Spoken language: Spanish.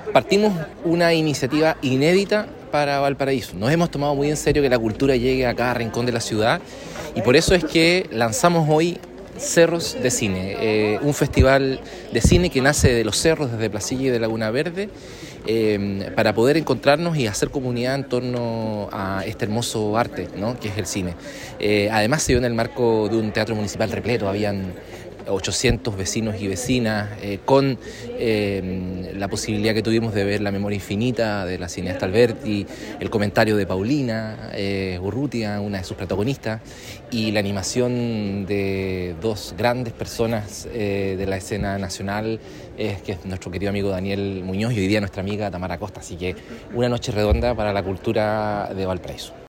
Partimos una iniciativa inédita para Valparaíso. Nos hemos tomado muy en serio que la cultura llegue a cada rincón de la ciudad y por eso es que lanzamos hoy Cerros de Cine, un festival de cine que nace de los cerros, desde Placilla y de Laguna Verde, para poder encontrarnos y hacer comunidad en torno a este hermoso arte, ¿no?, que es el cine. Además se dio en el marco de un teatro municipal repleto, habían 800 vecinos y vecinas, con la posibilidad que tuvimos de ver La memoria infinita de la cineasta Alberti, el comentario de Paulina Urrutia, una de sus protagonistas, y la animación de dos grandes personas de la escena nacional, que es nuestro querido amigo Daniel Muñoz y hoy día nuestra amiga Tamara Costa. Así que una noche redonda para la cultura de Valparaíso.